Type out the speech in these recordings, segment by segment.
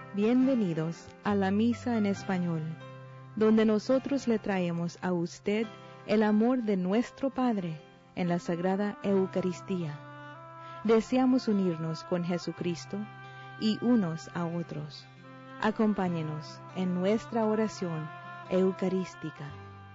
Bienvenidos a la Misa en Español, donde nosotros le traemos a usted el amor de nuestro Padre en la Sagrada Eucaristía. Deseamos unirnos con Jesucristo y unos a otros. Acompáñenos en nuestra oración eucarística.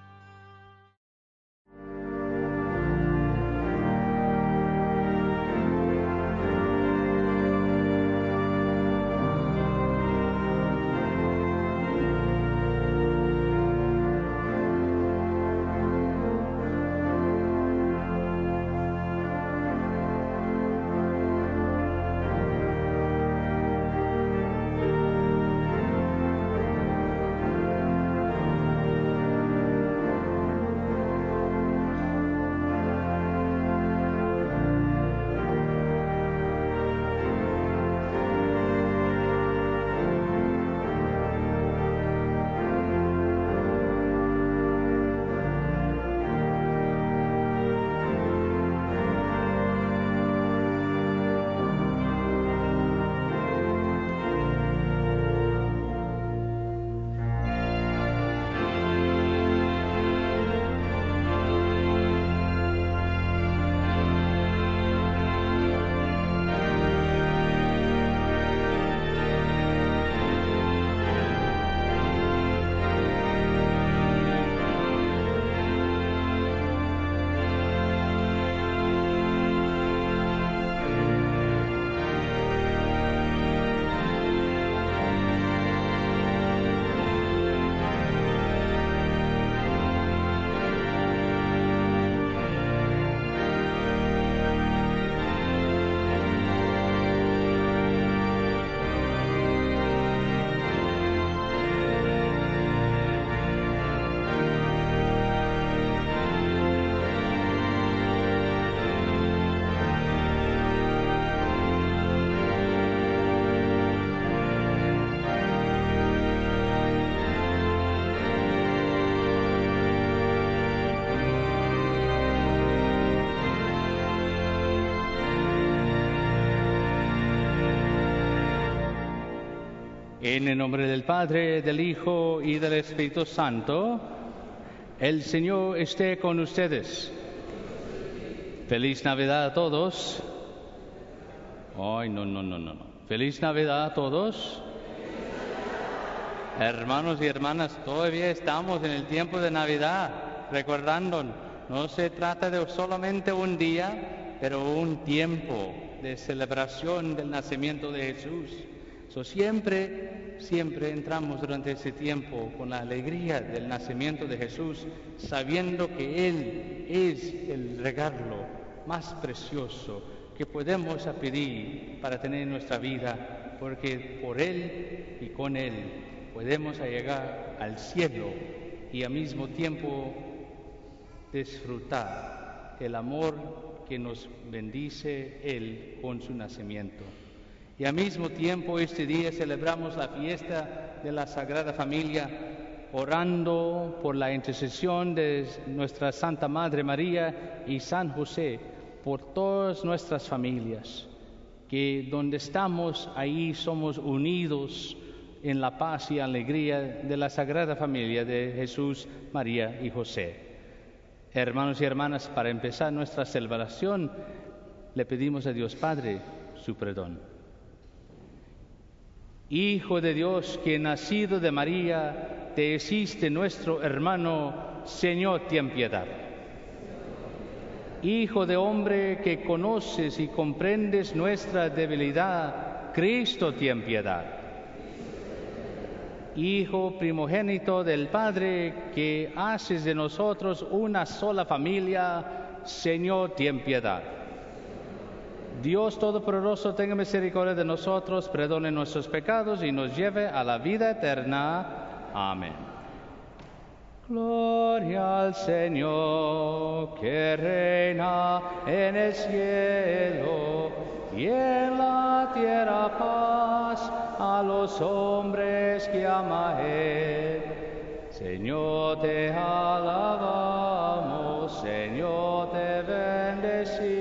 En el nombre del Padre, del Hijo y del Espíritu Santo, el Señor esté con ustedes. Feliz Navidad a todos. Ay, no. Feliz Navidad a todos. Hermanos y hermanas, todavía estamos en el tiempo de Navidad, recordando, no se trata de solamente un día, pero un tiempo de celebración del nacimiento de Jesús. Siempre entramos durante ese tiempo con la alegría del nacimiento de Jesús, sabiendo que Él es el regalo más precioso que podemos pedir para tener en nuestra vida, porque por Él y con Él podemos llegar al cielo y al mismo tiempo disfrutar el amor que nos bendice Él con su nacimiento. Y al mismo tiempo este día celebramos la fiesta de la Sagrada Familia, orando por la intercesión de nuestra Santa Madre María y San José, por todas nuestras familias, que donde estamos, ahí somos unidos en la paz y alegría de la Sagrada Familia de Jesús, María y José. Hermanos y hermanas, para empezar nuestra celebración, le pedimos a Dios Padre su perdón. Hijo de Dios, que nacido de María, te hiciste nuestro hermano, Señor, ten piedad. Hijo de hombre, que conoces y comprendes nuestra debilidad, Cristo, ten piedad. Hijo primogénito del Padre, que haces de nosotros una sola familia, Señor, ten piedad. Dios Todopoderoso, tenga misericordia de nosotros, perdone nuestros pecados y nos lleve a la vida eterna. Amén. Gloria al Señor, que reina en el cielo, y en la tierra paz a los hombres que ama Él. Señor, te alabamos, Señor, te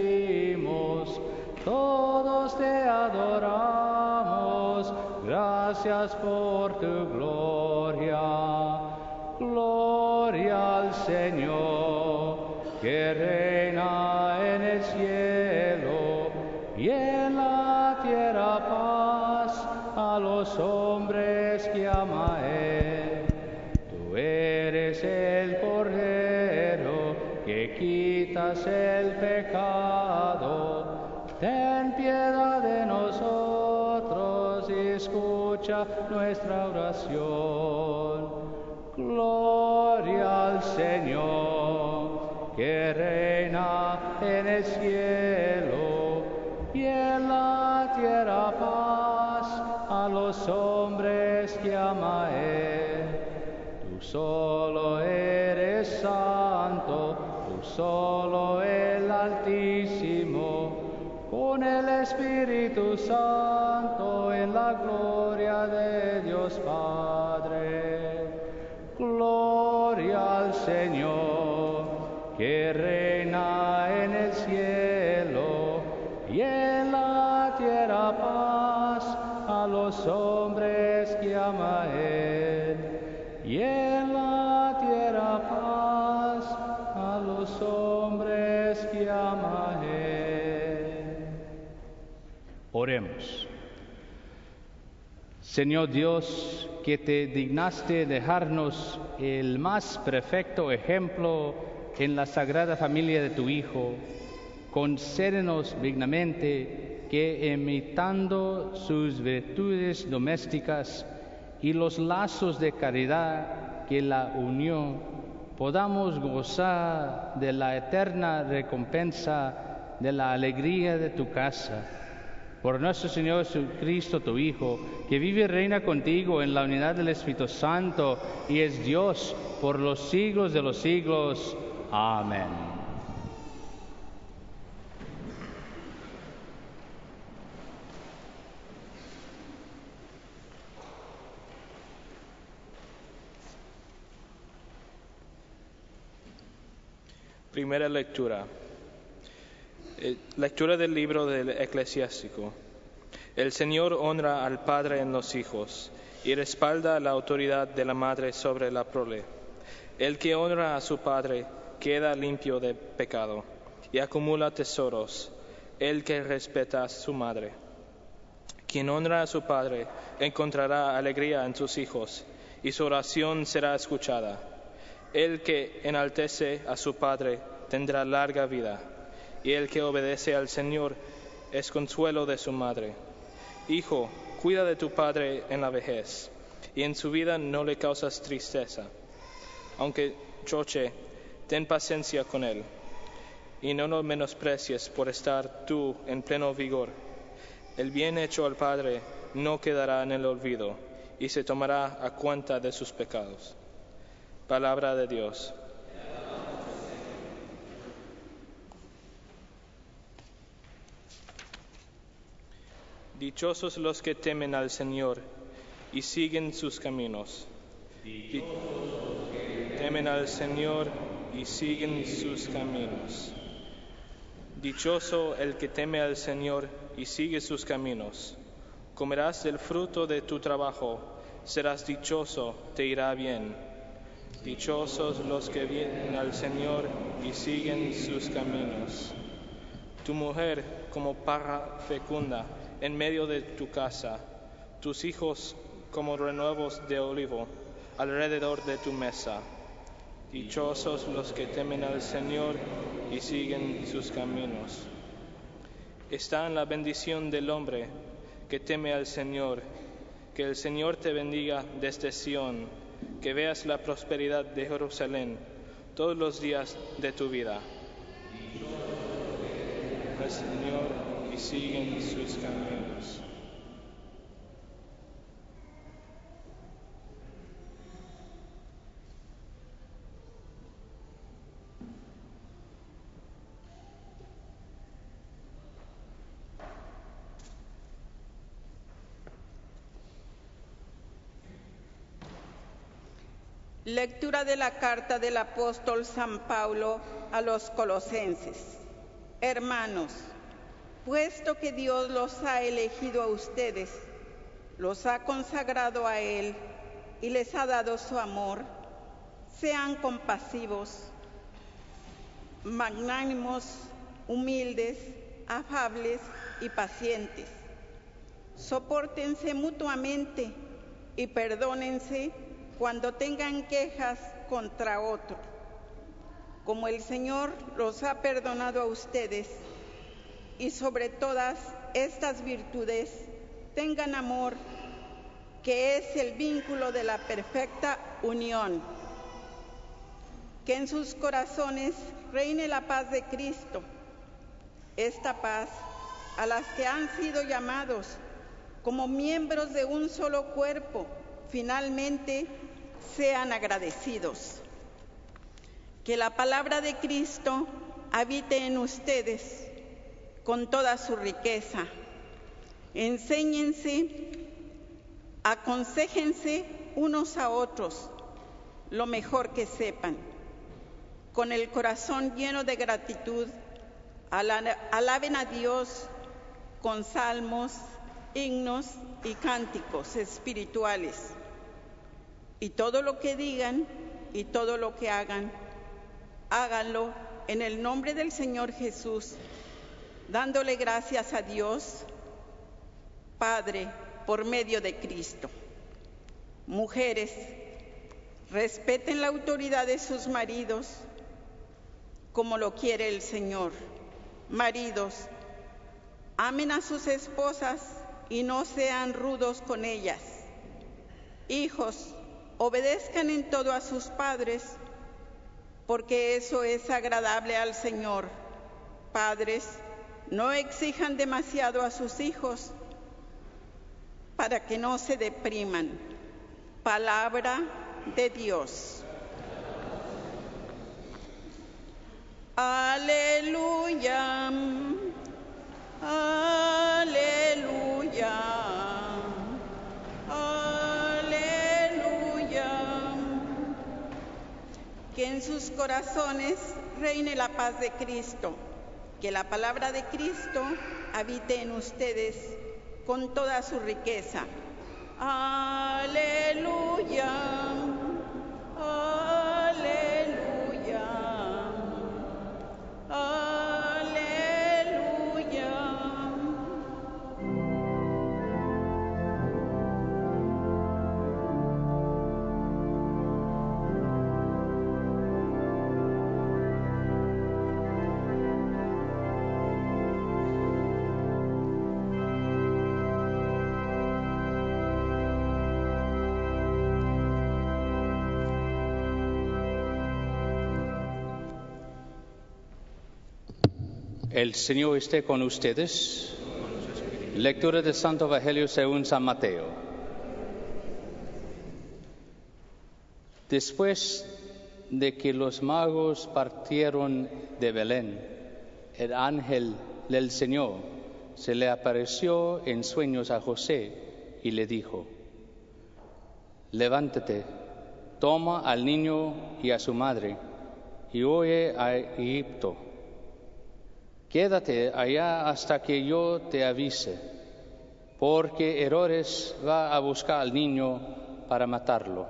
bendecimos. Todos te adoramos, gracias gracias por tu gloria. Gloria al Señor, que reina en el cielo, y en la tierra paz a los hombres que ama Él. Tú eres el Cordero que quitas el pecado. Ten piedad de nosotros y escucha nuestra oración. Gloria al Señor, que reina en el cielo, y en la tierra paz a los hombres que ama Él. Tú solo eres santo, tú solo el Altísimo, con el Espíritu Santo en la gloria de Dios Padre. Gloria al Señor, que reina en el cielo, y en la tierra paz a los hombres que ama Él. Y en la tierra paz a los hombres que ama Él. Oremos. Señor Dios, que te dignaste dejarnos el más perfecto ejemplo en la Sagrada Familia de tu Hijo, concédenos dignamente que, imitando sus virtudes domésticas y los lazos de caridad que la unió, podamos gozar de la eterna recompensa de la alegría de tu casa. Por nuestro Señor Jesucristo, tu Hijo, que vive y reina contigo en la unidad del Espíritu Santo y es Dios por los siglos de los siglos. Amén. Primera lectura. Lectura del libro del Eclesiástico. El Señor honra al padre en los hijos y respalda la autoridad de la madre sobre la prole. El que honra a su padre queda limpio de pecado y acumula tesoros. El que respeta a su madre. Quien honra a su padre encontrará alegría en sus hijos y su oración será escuchada. El que enaltece a su padre tendrá larga vida, y el que obedece al Señor es consuelo de su madre. Hijo, cuida de tu padre en la vejez, y en su vida no le causas tristeza. Aunque choche, ten paciencia con él, y no lo menosprecies por estar tú en pleno vigor. El bien hecho al padre no quedará en el olvido, y se tomará a cuenta de sus pecados. Palabra de Dios. Dichosos los que temen al Señor y siguen sus caminos. Temen al Señor y siguen sus caminos. Dichoso el que teme al Señor y sigue sus caminos. Comerás del fruto de tu trabajo, serás dichoso, te irá bien. Dichosos los que vienen al Señor y siguen sus caminos. Tu mujer como parra fecunda en medio de tu casa, tus hijos como renuevos de olivo alrededor de tu mesa. Dichosos los que temen al Señor y siguen sus caminos. Está en la bendición del hombre que teme al Señor. Que el Señor te bendiga desde Sión, que veas la prosperidad de Jerusalén todos los días de tu vida. Al Señor y siguen sus caminos. Lectura de la carta del apóstol San Pablo a los colosenses. Hermanos, puesto que Dios los ha elegido a ustedes los ha consagrado a Él y les ha dado su amor. Sean compasivos, magnánimos, humildes, afables y pacientes. Sopórtense mutuamente y perdónense cuando tengan quejas contra otro. Como el Señor los ha perdonado a ustedes, y sobre todas estas virtudes tengan amor, que es el vínculo de la perfecta unión. Que en sus corazones reine la paz de Cristo. Esta paz, a las que han sido llamados como miembros de un solo cuerpo, finalmente sean agradecidos. Que la palabra de Cristo habite en ustedes con toda su riqueza. Enséñense, aconséjense unos a otros lo mejor que sepan. Con el corazón lleno de gratitud, alaben a Dios con salmos, himnos y cánticos espirituales. Y todo lo que digan y todo lo que hagan, háganlo en el nombre del Señor Jesús, dándole gracias a Dios, Padre, por medio de Cristo. Mujeres, respeten la autoridad de sus maridos como lo quiere el Señor. Maridos, amen a sus esposas y no sean rudos con ellas. Hijos, obedezcan en todo a sus padres, porque eso es agradable al Señor. Padres, no exijan demasiado a sus hijos para que no se depriman. Palabra de Dios. Aleluya, aleluya, aleluya. Que en sus corazones reine la paz de Cristo. Que la palabra de Cristo habite en ustedes con toda su riqueza. Aleluya, aleluya, aleluya. El Señor esté con ustedes. Lectura del Santo Evangelio según San Mateo. Después de que los magos partieron de Belén, el ángel del Señor se le apareció en sueños a José y le dijo: levántate, toma al niño y a su madre y huye a Egipto. Quédate allá hasta que yo te avise, porque Herodes va a buscar al niño para matarlo.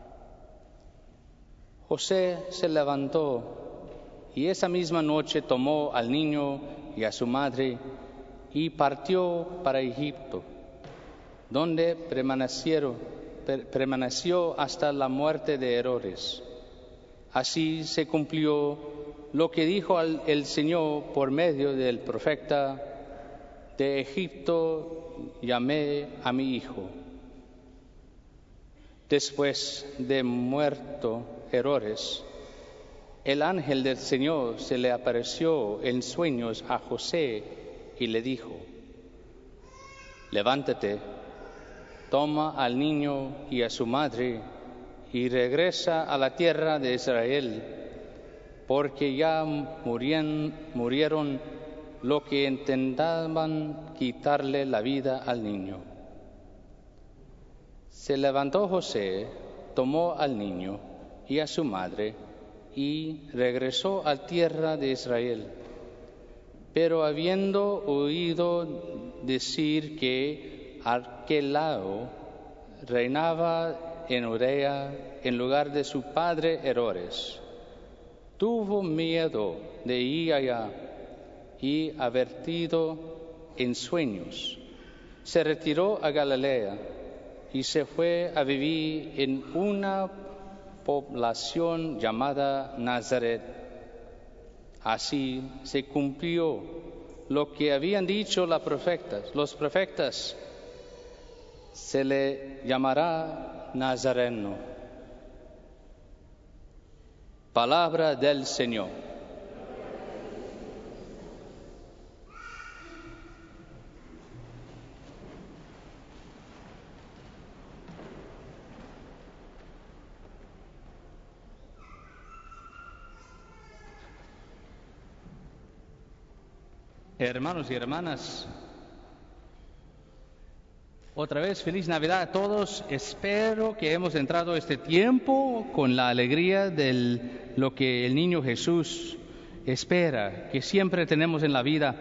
José se levantó y esa misma noche tomó al niño y a su madre y partió para Egipto, donde permaneció hasta la muerte de Herodes. Así se cumplió lo que dijo el Señor por medio del profeta: de Egipto llamé a mi hijo. Después de muerto Herodes, el ángel del Señor se le apareció en sueños a José y le dijo: levántate, toma al niño y a su madre y regresa a la tierra de Israel, porque ya murieron los que intentaban quitarle la vida al niño. Se levantó José, tomó al niño y a su madre y regresó a tierra de Israel. Pero habiendo oído decir que Arquelao reinaba en Judea en lugar de su padre Herodes. Tuvo miedo de ir allá y, advertido en sueños, se retiró a Galilea y se fue a vivir en una población llamada Nazaret. Así se cumplió lo que habían dicho los profetas. Se le llamará Nazareno. Palabra del Señor. Hermanos y hermanas, otra vez feliz Navidad a todos. Espero que hemos entrado este tiempo con la alegría de lo que el niño Jesús espera, que siempre tenemos en la vida.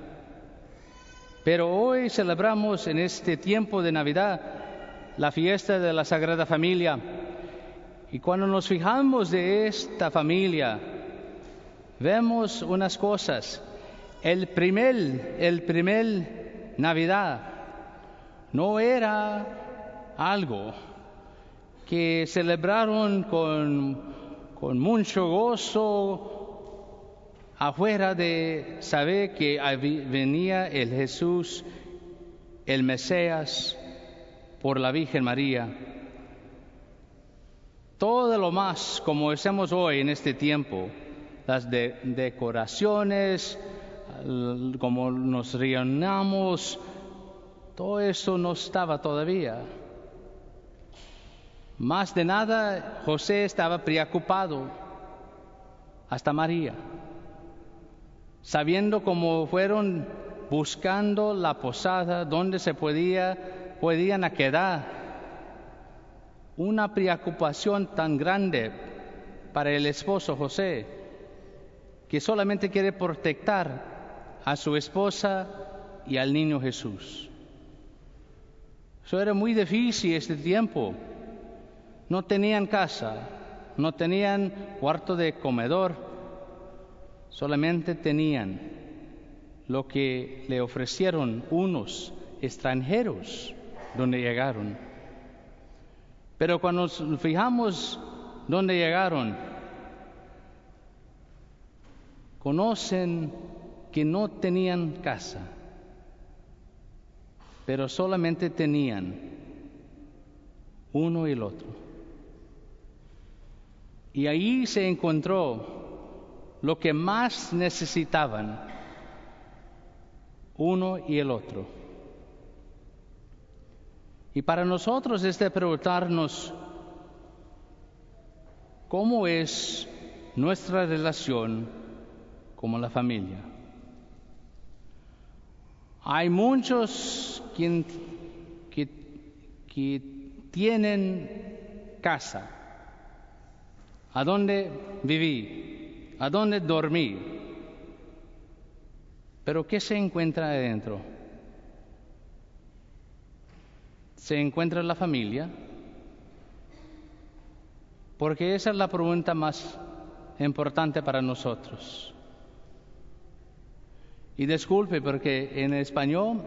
Pero hoy celebramos en este tiempo de Navidad la fiesta de la Sagrada Familia. Y cuando nos fijamos de esta familia, vemos unas cosas. El primer Navidad no era algo que celebraron con mucho gozo afuera de saber que venía el Jesús, el Mesías, por la Virgen María. Todo lo más como hacemos hoy en este tiempo, las decoraciones, como nos reunamos, todo eso no estaba todavía. Más de nada, José estaba preocupado, hasta María, sabiendo cómo fueron buscando la posada donde se podían quedar. Una preocupación tan grande para el esposo José, que solamente quiere proteger a su esposa y al niño Jesús. Eso era muy difícil este tiempo. No tenían casa, no tenían cuarto de comedor, solamente tenían lo que le ofrecieron unos extranjeros donde llegaron. Pero cuando nos fijamos donde llegaron, conocen que no tenían casa, pero solamente tenían uno y el otro. Y ahí se encontró lo que más necesitaban, uno y el otro. Y para nosotros es de preguntarnos cómo es nuestra relación como la familia. Hay muchos que tienen casa, a dónde vivir, a dónde dormir, pero ¿qué se encuentra adentro? ¿Se encuentra la familia? Porque esa es la pregunta más importante para nosotros. Y disculpe, porque en español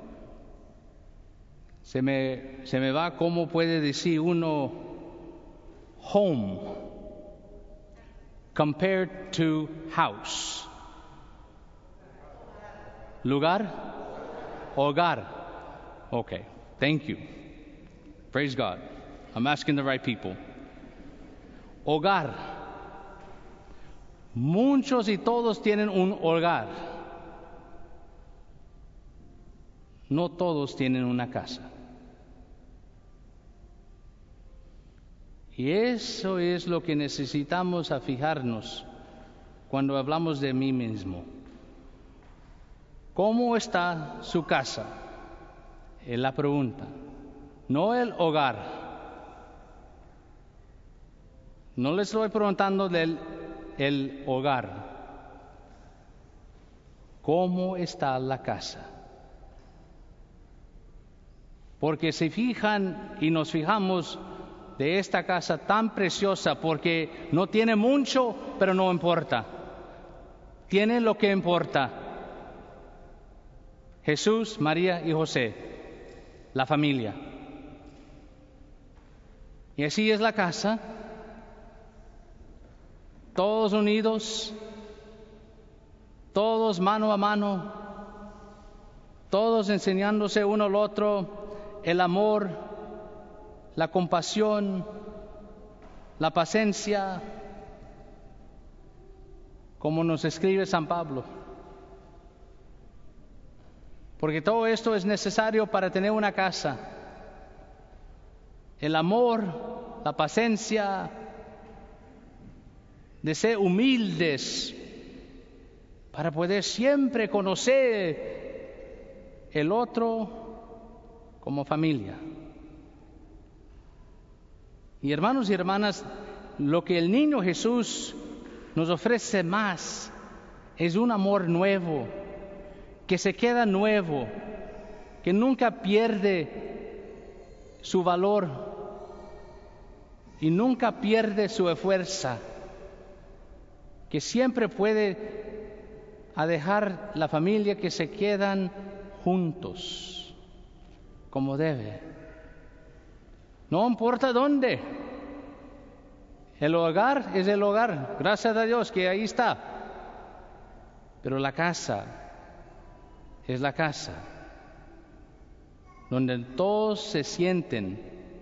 se me va cómo puede decir uno home compared to house. ¿Lugar? Hogar. Okay, thank you. Praise God. I'm asking the right people. Hogar. Muchos y todos tienen un hogar. No todos tienen una casa. Y eso es lo que necesitamos a fijarnos cuando hablamos de mí mismo. ¿Cómo está su casa? Es la pregunta. No el hogar. No les estoy preguntando del el hogar. ¿Cómo está la casa? Porque se fijan y nos fijamos de esta casa tan preciosa, porque no tiene mucho, pero no importa. Tiene lo que importa. Jesús, María y José, la familia. Y así es la casa, todos unidos, todos mano a mano, todos enseñándose uno al otro el amor, la compasión, la paciencia, como nos escribe San Pablo. Porque todo esto es necesario para tener una casa. El amor, la paciencia, de ser humildes, para poder siempre conocer el otro como familia. Y hermanos y hermanas, lo que el niño Jesús nos ofrece más es un amor nuevo, que se queda nuevo, que nunca pierde su valor y nunca pierde su fuerza, que siempre puede dejar la familia, que se quedan juntos como debe. No importa dónde. El hogar es el hogar, gracias a Dios que ahí está. Pero la casa es la casa, donde todos se sienten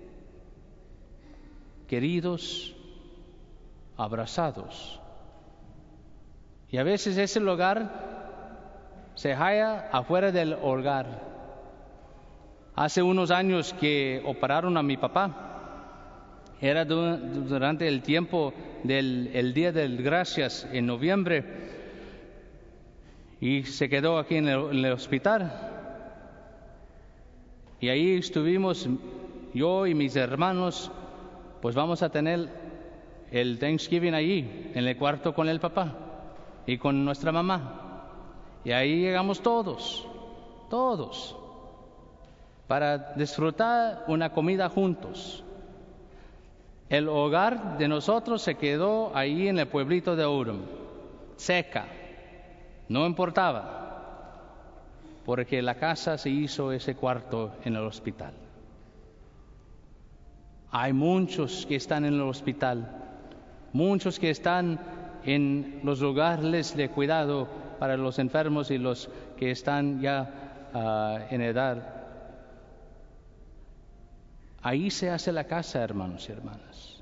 queridos, abrazados. Y a veces ese lugar se halla afuera del hogar. Hace unos años que operaron a mi papá. Era durante el tiempo del Día de Gracias en noviembre. Y se quedó aquí en el hospital. Y ahí estuvimos yo y mis hermanos. Pues vamos a tener el Thanksgiving allí, en el cuarto con el papá y con nuestra mamá. Y ahí llegamos todos, para disfrutar una comida juntos. El hogar de nosotros se quedó ahí en el pueblito de Orem, seca, no importaba, porque la casa se hizo ese cuarto en el hospital. Hay muchos que están en el hospital, muchos que están en los lugares de cuidado para los enfermos y los que están ya en edad. Ahí se hace la casa, hermanos y hermanas,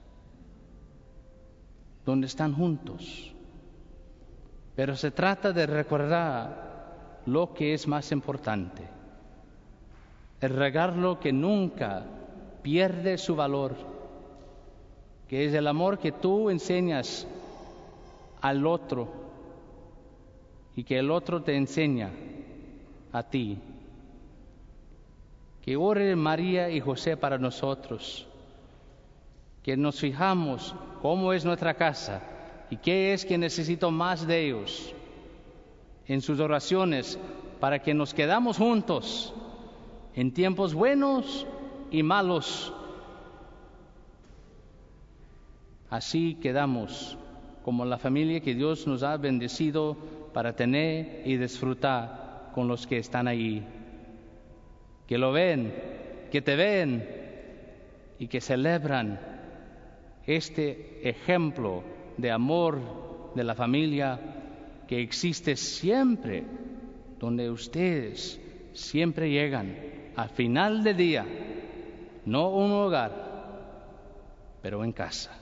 donde están juntos. Pero se trata de recordar lo que es más importante, el regalo que nunca pierde su valor, que es el amor que tú enseñas al otro y que el otro te enseña a ti. Que ore María y José para nosotros, que nos fijamos cómo es nuestra casa y qué es que necesito más de ellos en sus oraciones, para que nos quedamos juntos en tiempos buenos y malos. Así quedamos como la familia que Dios nos ha bendecido para tener y disfrutar con los que están ahí, que lo ven, que te ven y que celebran este ejemplo de amor de la familia que existe siempre, donde ustedes siempre llegan al final del día, no un hogar, pero en casa.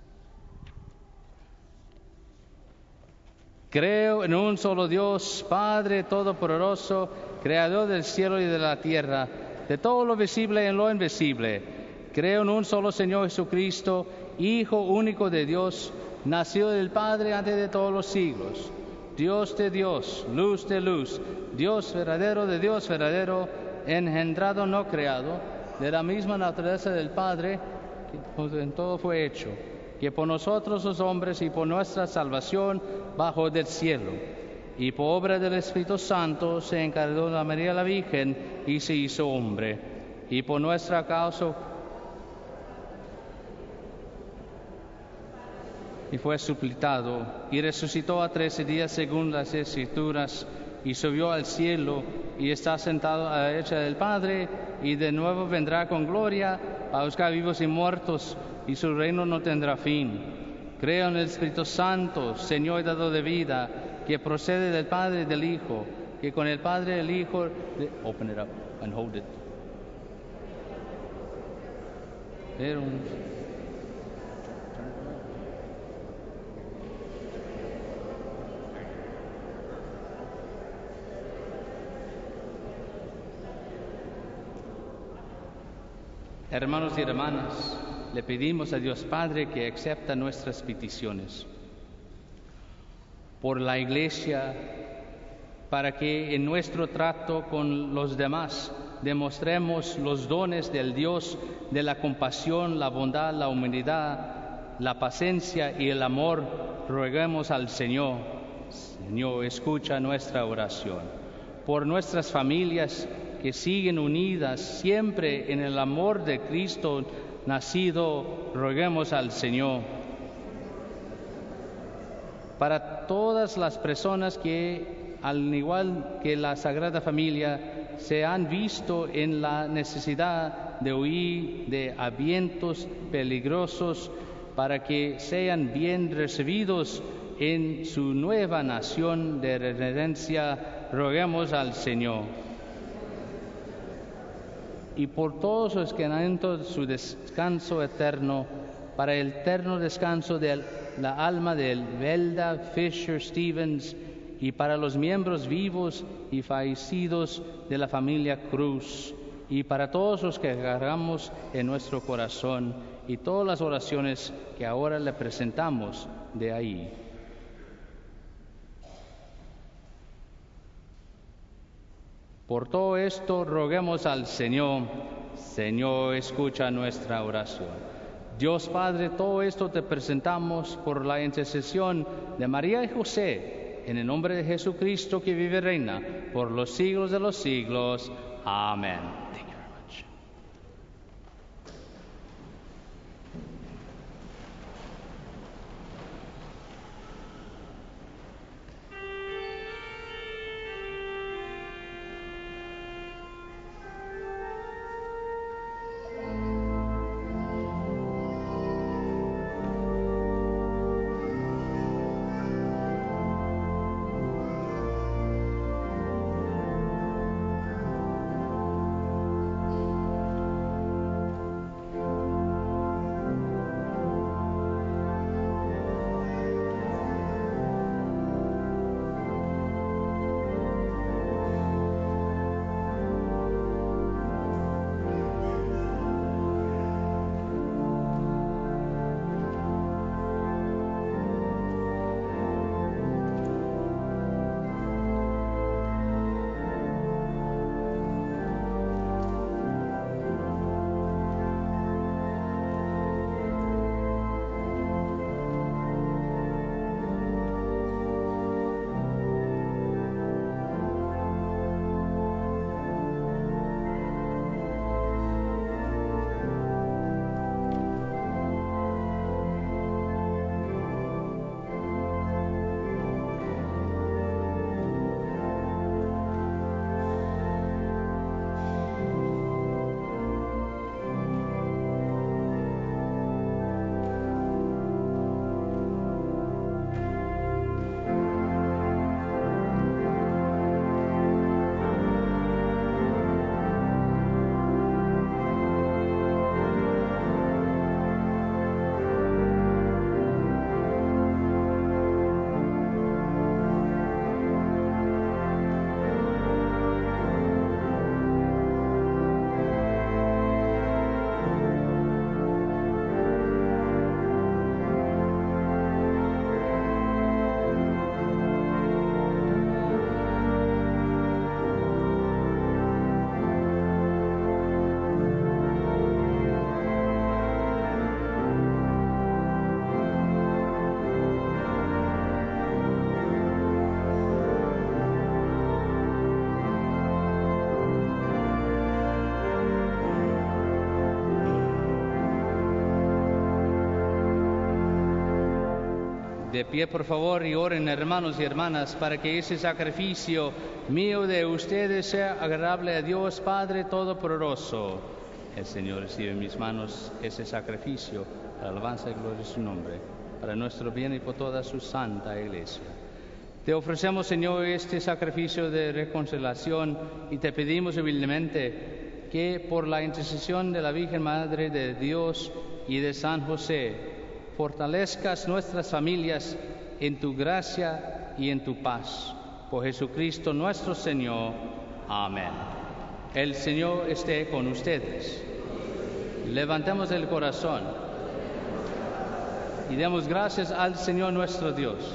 Creo en un solo Dios, Padre Todopoderoso, Creador del cielo y de la tierra, de todo lo visible y en lo invisible. Creo en un solo Señor Jesucristo, Hijo único de Dios, nacido del Padre antes de todos los siglos, Dios de Dios, luz de luz, Dios verdadero de Dios verdadero, engendrado no creado, de la misma naturaleza del Padre, que en todo fue hecho, que por nosotros los hombres y por nuestra salvación bajó del cielo, y por obra del Espíritu Santo se encargó de María la Virgen y se hizo hombre, y por nuestra causa y fue sepultado, y resucitó a 13 días según las Escrituras, y subió al cielo, y está sentado a la derecha del Padre, y de nuevo vendrá con gloria a buscar vivos y muertos, y su reino no tendrá fin. Creo en el Espíritu Santo, Señor y dador de vida, que procede del Padre y del Hijo, que con el Padre y el Hijo... Open it up and hold it. Hermanos y hermanas, le pedimos a Dios Padre que acepte nuestras peticiones por la Iglesia, para que en nuestro trato con los demás demostremos los dones del Dios de la compasión, la bondad, la humildad, la paciencia y el amor. Roguemos al Señor. Señor, escucha nuestra oración. Por nuestras familias que siguen unidas siempre en el amor de Cristo nacido, roguemos al Señor. Para todas las personas que, al igual que la Sagrada Familia, se han visto en la necesidad de huir de vientos peligrosos para que sean bien recibidos en su nueva nación de redención, roguemos al Señor. Y por todos los que han entrado su descanso eterno, para el eterno descanso de la alma de Velda Fisher Stevens, y para los miembros vivos y fallecidos de la familia Cruz, y para todos los que cargamos en nuestro corazón, y todas las oraciones que ahora le presentamos de ahí. Por todo esto, roguemos al Señor. Señor, escucha nuestra oración. Dios Padre, todo esto te presentamos por la intercesión de María y José, en el nombre de Jesucristo que vive y reina por los siglos de los siglos. Amén. Thank you very much. De pie, por favor, y oren, hermanos y hermanas, para que ese sacrificio mío de ustedes sea agradable a Dios Padre Todopoderoso. El Señor recibe en mis manos ese sacrificio, para alabanza y gloria de su nombre, para nuestro bien y por toda su santa Iglesia. Te ofrecemos, Señor, este sacrificio de reconciliación y te pedimos humildemente que por la intercesión de la Virgen Madre de Dios y de San José, fortalezcas nuestras familias en tu gracia y en tu paz. Por Jesucristo nuestro Señor. Amén. El Señor esté con ustedes. Levantemos el corazón y demos gracias al Señor nuestro Dios.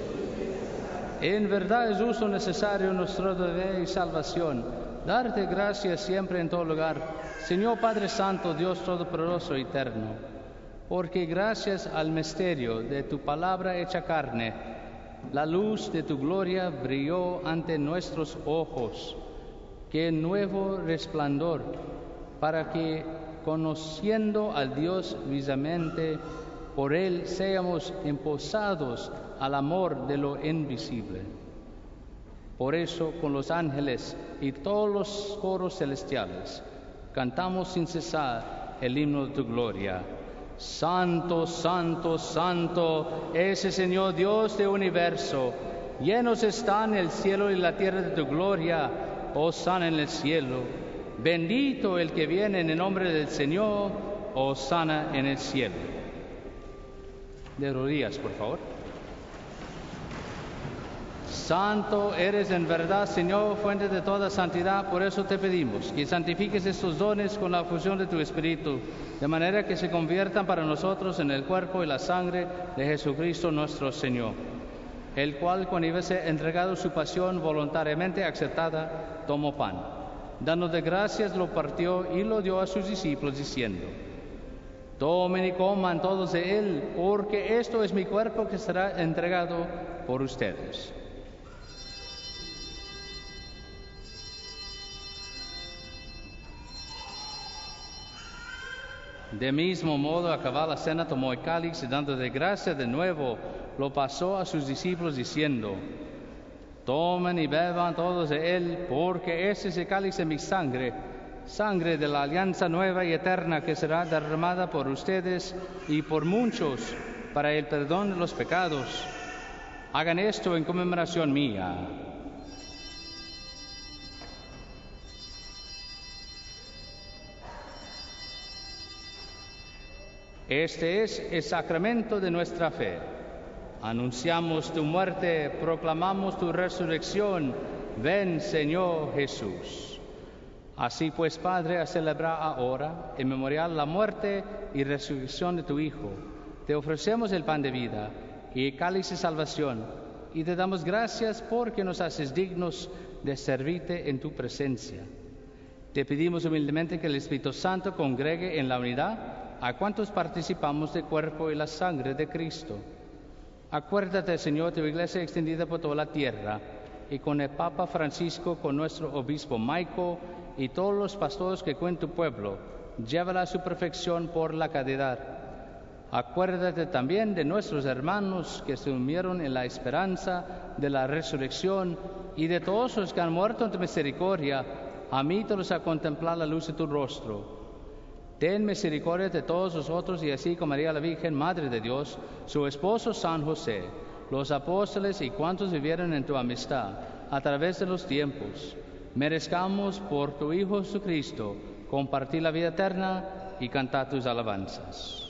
En verdad es uso necesario nuestro deber y salvación, darte gracias siempre en todo lugar, Señor Padre Santo, Dios Todopoderoso y Eterno, porque gracias al misterio de tu palabra hecha carne, la luz de tu gloria brilló ante nuestros ojos, que nuevo resplandor, para que, conociendo al Dios visiblemente, por él seamos impulsados al amor de lo invisible. Por eso, con los ángeles y todos los coros celestiales, cantamos sin cesar el himno de tu gloria. Santo, santo, santo es el Señor Dios del universo. Llenos están el cielo y la tierra de tu gloria. Hosana en el cielo. Bendito el que viene en el nombre del Señor. Hosana en el cielo. De rodillas, por favor. Santo eres en verdad, Señor, fuente de toda santidad. Por eso te pedimos que santifiques estos dones con la fusión de tu Espíritu, de manera que se conviertan para nosotros en el cuerpo y la sangre de Jesucristo nuestro Señor, el cual, cuando hubiese entregado su pasión voluntariamente aceptada, tomó pan. Dando de gracias, lo partió y lo dio a sus discípulos, diciendo: tomen y coman todos de él, porque esto es mi cuerpo que será entregado por ustedes. De mismo modo, acabada la cena, tomó el cáliz y dando de gracia de nuevo, lo pasó a sus discípulos diciendo: tomen y beban todos de él, porque este es el cáliz de mi sangre, sangre de la alianza nueva y eterna, que será derramada por ustedes y por muchos para el perdón de los pecados. Hagan esto en conmemoración mía. Este es el sacramento de nuestra fe. Anunciamos tu muerte, proclamamos tu resurrección. Ven, Señor Jesús. Así pues, Padre, a celebrar ahora, en memorial, la muerte y resurrección de tu Hijo, te ofrecemos el pan de vida y el cáliz de salvación, y te damos gracias porque nos haces dignos de servirte en tu presencia. Te pedimos humildemente que el Espíritu Santo congregue en la unidad a cuantos participamos del cuerpo y la sangre de Cristo. Acuérdate, Señor, de tu iglesia extendida por toda la tierra, y con el Papa Francisco, con nuestro obispo Maico y todos los pastores que cuentan tu pueblo, llévala a su perfección por la caridad. Acuérdate también de nuestros hermanos que se unieron en la esperanza de la resurrección, y de todos los que han muerto en tu misericordia. Admítelos a contemplar la luz de tu rostro. Ten misericordia de todos nosotros, y así como María la Virgen, Madre de Dios, su esposo San José, los apóstoles y cuantos vivieron en tu amistad a través de los tiempos, merezcamos por tu Hijo Jesucristo compartir la vida eterna y cantar tus alabanzas.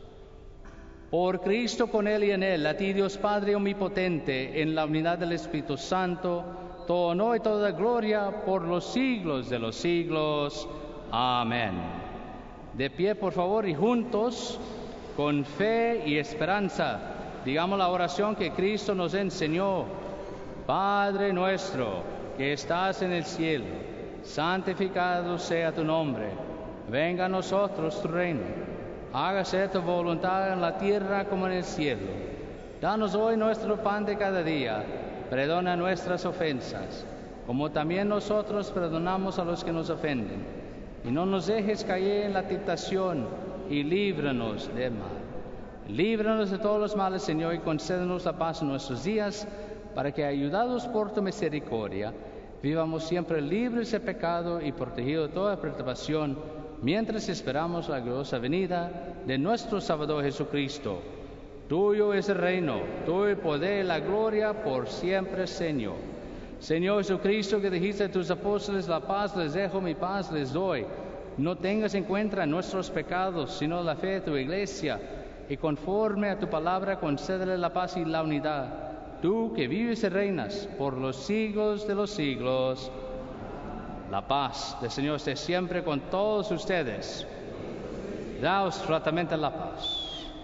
Por Cristo, con Él y en Él, a ti, Dios Padre omnipotente, en la unidad del Espíritu Santo, todo honor y toda gloria por los siglos de los siglos. Amén. De pie, por favor, y juntos, con fe y esperanza, digamos la oración que Cristo nos enseñó. Padre nuestro, que estás en el cielo, santificado sea tu nombre. Venga a nosotros tu reino. Hágase tu voluntad en la tierra como en el cielo. Danos hoy nuestro pan de cada día. Perdona nuestras ofensas, como también nosotros perdonamos a los que nos ofenden. Y no nos dejes caer en la tentación, y líbranos del mal. Líbranos de todos los males, Señor, y concédenos la paz en nuestros días, para que, ayudados por tu misericordia, vivamos siempre libres de pecado y protegidos de toda perturbación, mientras esperamos la gloriosa venida de nuestro Salvador Jesucristo. Tuyo es el reino, tuyo el poder y la gloria por siempre, Señor. Señor Jesucristo, que dijiste a tus apóstoles, la paz les dejo, mi paz les doy. No tengas en cuenta nuestros pecados, sino la fe de tu iglesia, y conforme a tu palabra concédele la paz y la unidad. Tú que vives y reinas por los siglos de los siglos. La paz del Señor esté siempre con todos ustedes. Daos fraternalmente la paz.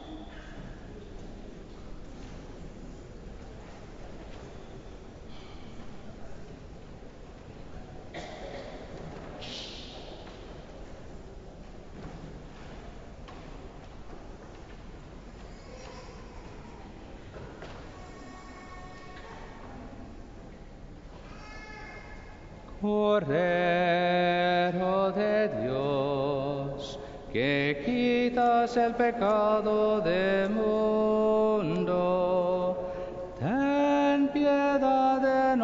Cordero de Dios, que quitas el pecado del mundo, ten piedad de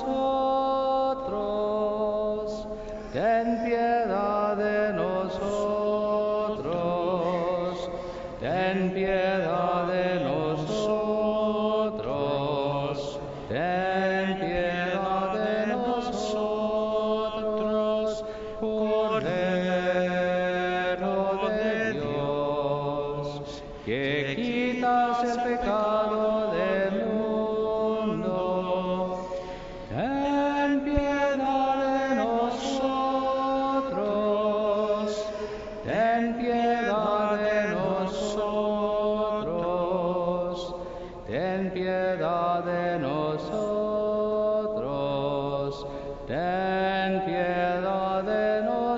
nosotros, ten piedad de nosotros, ten piedad de nosotros, ten piedad de nosotros. Cordero de Dios, que quitas el pecado del mundo, ten piedad de nosotros, ten piedad de nosotros, ten piedad de nosotros, ten piedad de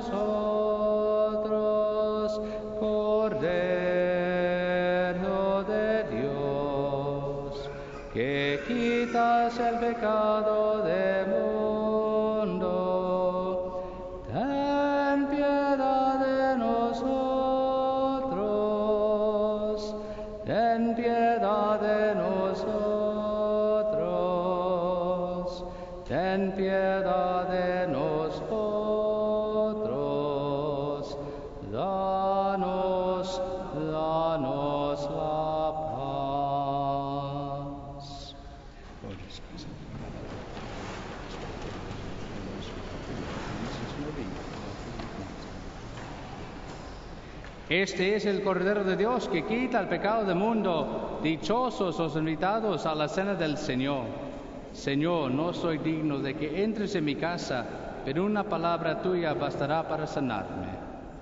nosotros, Cordero de Dios, que quitas el pecado del mundo, ten piedad de nosotros, ten piedad de nosotros, ten piedad de nosotros, danos la paz. Este es el Cordero de Dios que quita el pecado del mundo. Dichosos los invitados a la cena del Señor. Señor, no soy digno de que entres en mi casa, pero una palabra tuya bastará para sanarme.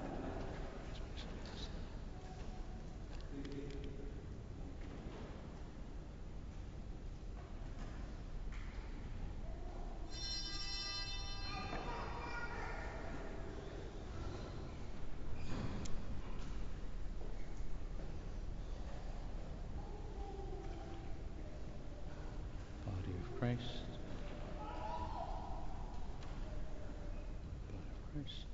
Body of Christ. Blood of Christ.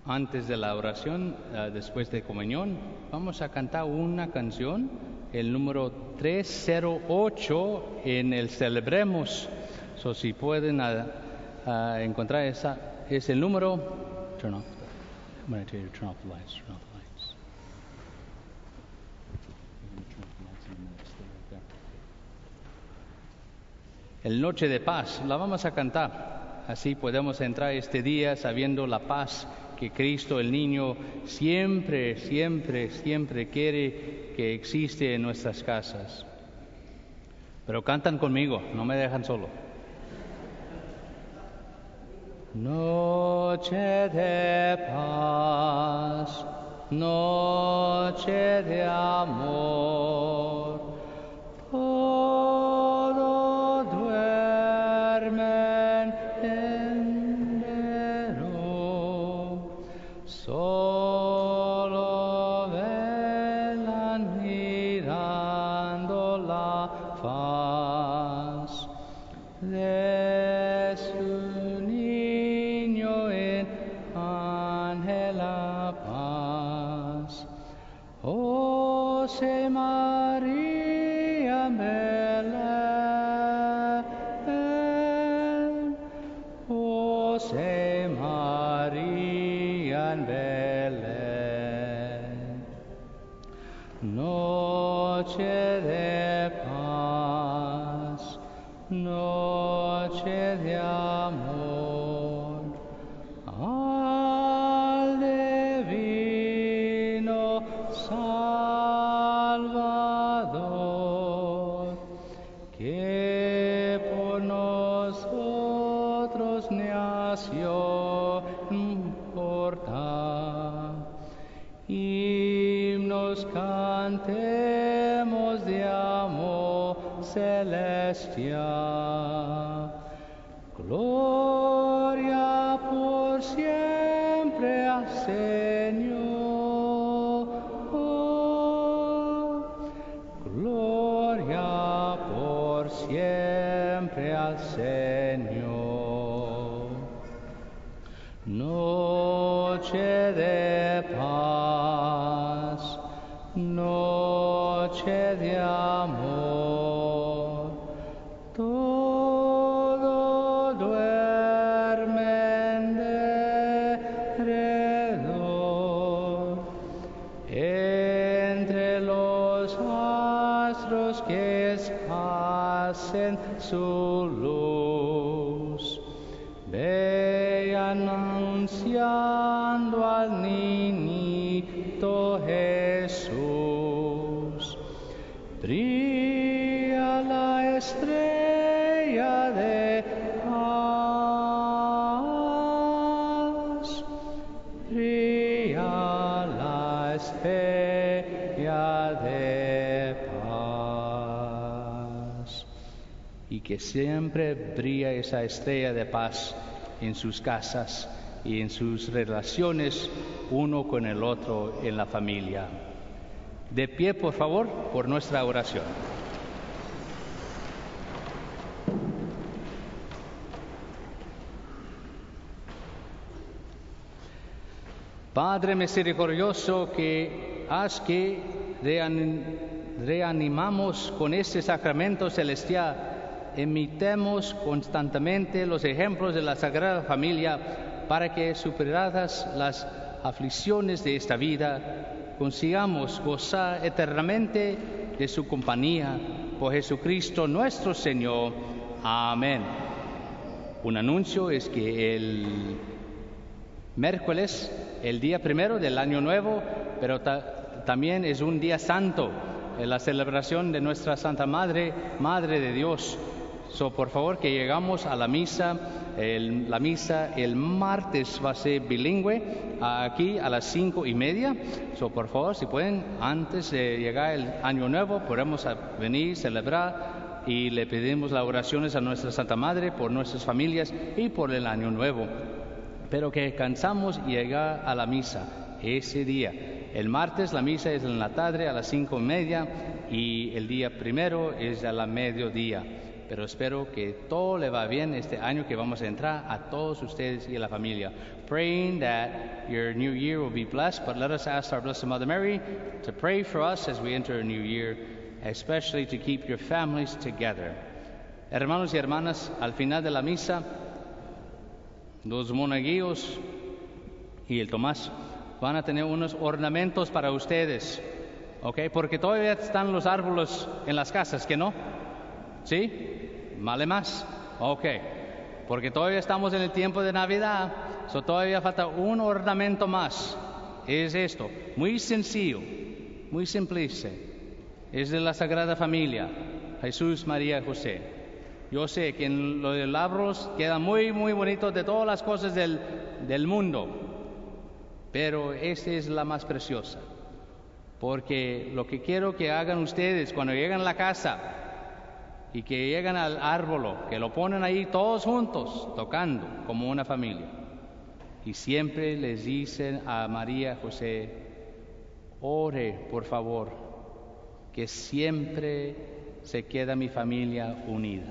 Antes de la oración, después de comunión, vamos a cantar una canción, el número 308 en el Celebremos. So, si pueden encontrar ese número, turn off the lights. Turn off the lights. El Noche de Paz, la vamos a cantar. Así podemos entrar este día sabiendo la paz que Cristo, el niño, siempre, siempre, siempre quiere que existe en nuestras casas. Pero cantan conmigo, no me dejan solo. Noche de paz, noche de amor, todo duermen entero, solo velan mirando la faz de su niño en ángela paz. José María Belén, José María en Belén. Noche de paz, noche de amor, al divino Salvador, que por nosotros nació, importa. Himnos cantemos de amor celestial. Gloria por siempre al Señor. Gloria por siempre al Señor. Noche de paz, noche de amor, todo duermen derredor, entre los astros que esparcen su luz, ve anunciando al niñito Jesús. Brilla la estrella de paz, brilla la estrella de paz. Y que siempre brilla esa estrella de paz en sus casas y en sus relaciones uno con el otro en la familia. De pie, por favor, por nuestra oración. Padre misericordioso, que haz que reanimamos con este sacramento celestial, imitemos constantemente los ejemplos de la Sagrada Familia para que, superadas las aflicciones de esta vida, consigamos gozar eternamente de su compañía. Por Jesucristo nuestro Señor. Amén. Un anuncio es que el miércoles, el día primero del Año Nuevo, pero también es un día santo, la celebración de nuestra Santa Madre, Madre de Dios. Por favor, que llegamos a la misa. La misa el martes va a ser bilingüe, aquí a las 5:30. Por favor, si pueden, antes de llegar el Año Nuevo, podemos venir, celebrar, y le pedimos las oraciones a nuestra Santa Madre por nuestras familias y por el Año Nuevo. Pero que cansamos llegar a la misa ese día. El martes la misa es en la tarde a las 5:30 y el día primero es a la mediodía. pero espero que todo le va bien este año que vamos a entrar a todos ustedes y a la familia. Praying that your new year will be blessed, but let us ask our Blessed Mother Mary to pray for us as we enter a new year, especially to keep your families together. Hermanos y hermanas, al final de la misa, los monaguillos y el Tomás van a tener unos ornamentos para ustedes, ¿ok? Porque todavía están los árboles en las casas, ¿que no? ¿Sí? ¿Vale más? Ok. Porque todavía estamos en el tiempo de Navidad, todavía falta un ornamento más. Es esto, muy sencillo, muy simple. Es de la Sagrada Familia, Jesús, María, José. Yo sé que en lo de árboles queda muy, muy bonito de todas las cosas del mundo, pero esta es la más preciosa. Porque lo que quiero que hagan ustedes cuando lleguen a la casa y que llegan al árbol, que lo ponen ahí todos juntos, tocando como una familia. Y siempre les dicen a María José, ore por favor, que siempre se queda mi familia unida.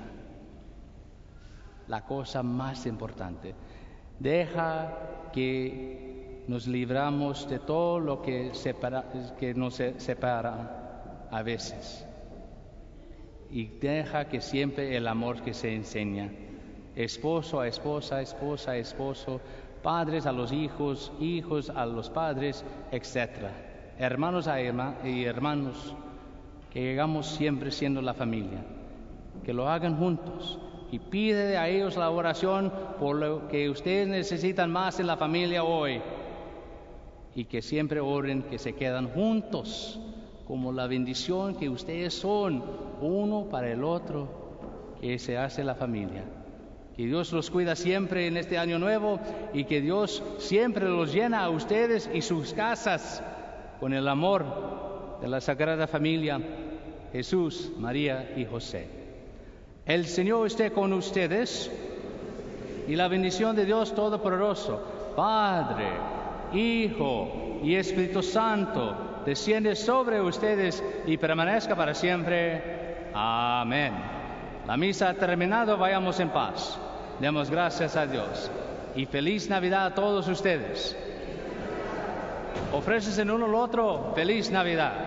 La cosa más importante, deja que nos libramos de todo lo que nos separa a veces. Y deja que siempre el amor que se enseña, esposo a esposa, esposa a esposo, padres a los hijos, hijos a los padres, etc. Hermanos y hermanos, que llegamos siempre siendo la familia, que lo hagan juntos y pide a ellos la oración por lo que ustedes necesitan más en la familia hoy, y que siempre oren que se quedan juntos como la bendición que ustedes son uno para el otro, que se hace la familia. Que Dios los cuida siempre en este año nuevo y que Dios siempre los llena a ustedes y sus casas con el amor de la Sagrada Familia, Jesús, María y José. El Señor esté con ustedes y la bendición de Dios Todopoderoso, Padre, Hijo y Espíritu Santo, desciende sobre ustedes y permanezca para siempre. Amén. La misa ha terminado, vayamos en paz. Demos gracias a Dios. Y feliz Navidad a todos ustedes. Ofrécense uno al otro, feliz Navidad.